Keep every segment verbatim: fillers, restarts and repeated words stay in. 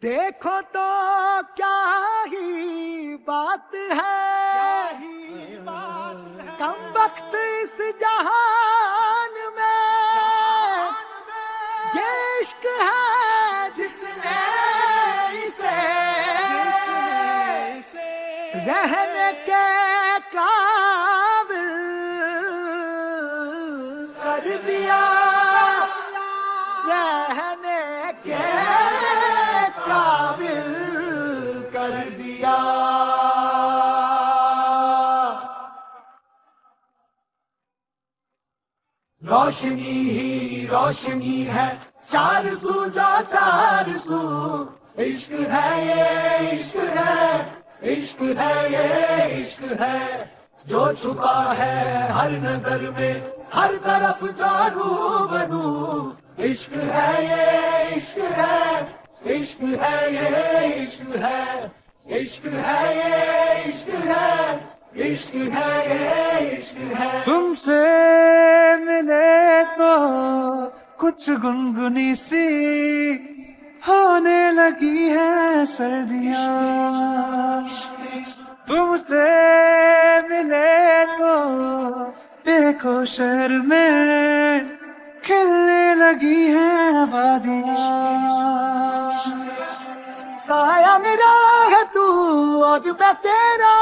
देखो तो क्या ही बात है, कम वक्त इस जहान में, ये इश्क है जिसने इसे रहने के काबिल कर दिया, रहने के काबिल कर दिया। रोशनी ही रोशनी है, चार सू जो चार सू, इश्क है ये इश्क है, इश्क है ये इश्क है, जो छुपा है हर नजर में, हर तरफ जो रूबरू, इश्क है ये इश्क है, इश्क है ये इश्क है, इश्क है ये इश्क है, इश्क है ये इश्क है। तुमसे मिले तो कुछ गुनगुनी सी होने लगी है सर्दियाँ, तुमसे मिले तो देखो शहर में खिलने लगी है वादियाँ। साया मेरा है तू और मैं तेरा,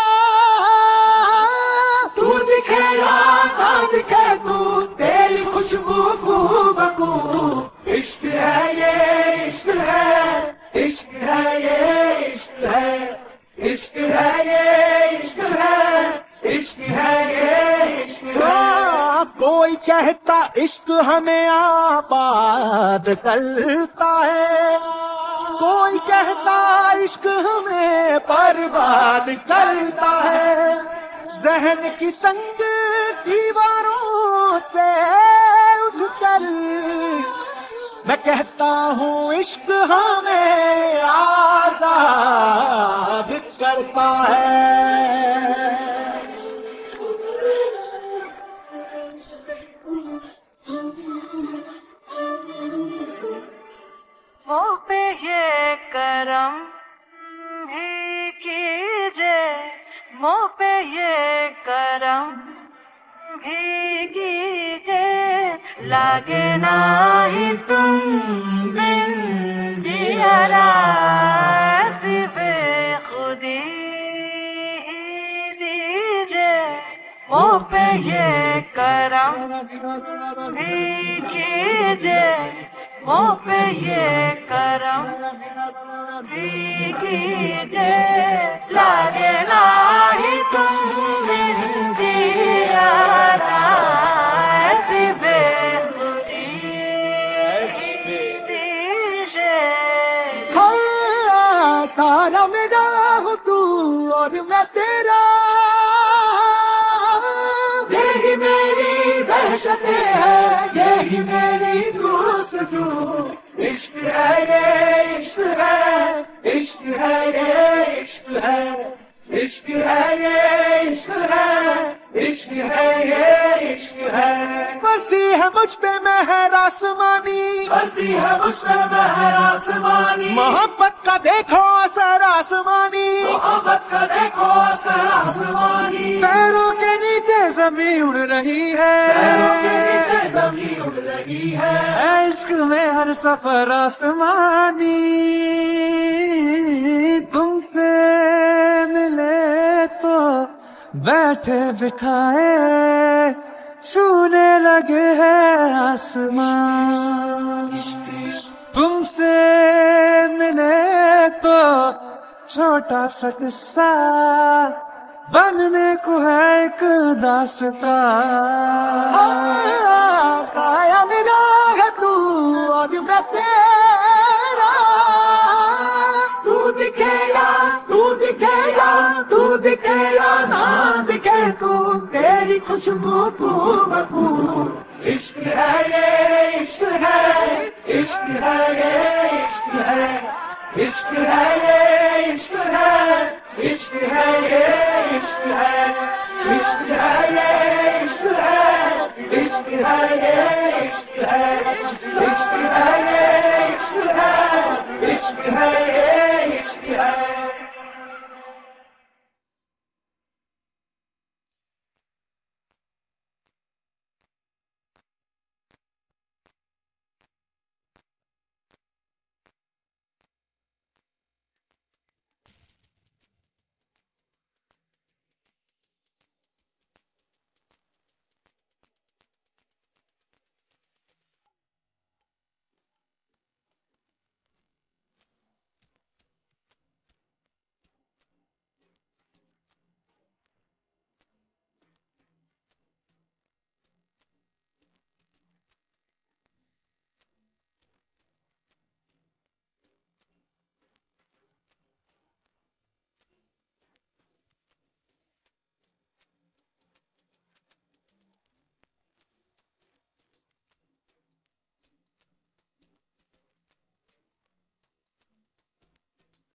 तू दिखे या ना दिखे तू, तेरी खुशबू बू बकू, इश्क है ये इश्क है, इश्क है ये इश्क है, इश्क है ये इश्क है, इश्क है ये इश्क है। कोई कहता इश्क हमें आबाद करता है, कोई कहता इश्क हमें बर्बाद करता है, जहन की तंग दीवारों से उठकर मैं कहता हूँ इश्क हमें आजाद करता है। मुँह पे ये करम भी कीजिए, मुँह पे ये करम भी कीजिए, लागे ना ही तुम बिन दिया ऐसी बेखुदी ही दीजिए, मुँह पे ये करम भी कीजिए, मुँह पे ये करम भी कीजिए, लागे ना ही तुम बिन जिया ऐसी बेखुदी दीजिए। हाँ, सारा मेरा हो तू और मैं तेरा, यही मेरी बहशतें है, यही मेरी दोस्त तू, इश्क है ये इश्क है, इश्क है ये इश्क है, इश्क है ये इश्क है, इश्क है ये इश्क है। बसी है मुझ पे मेहर आसमानी, बसी है मुझ पे मेहर आसमानी, मोहब्बत का देखो असर आसमानी, मोहब्बत का देखो असर आसमानी, पैरों के नीचे जमीन उड़ रही है, पैरों के नीचे जमीन उड़ रही है, है इश्क में हर सफर आसमानी। तुमसे मिले तो बैठे बिठाए छूने लगे हैं आसमान, तुमसे मिले तो छोटा सा किस्सा बनने को है एक दास्तां। साया मेरा है तू और मैं तेरा, तू दिखे या तू दिखे या तू दिखे या ना दिखे तू, तेरी खुशबू तू बकू, इश्क है ये इश्क है, इश्क है ये इश्क है, इश्क है ये इश्क है, इश्क है ये इश्क है, इश्क है ये इश्क है, इश्क है ये इश्क है, इश्क है ये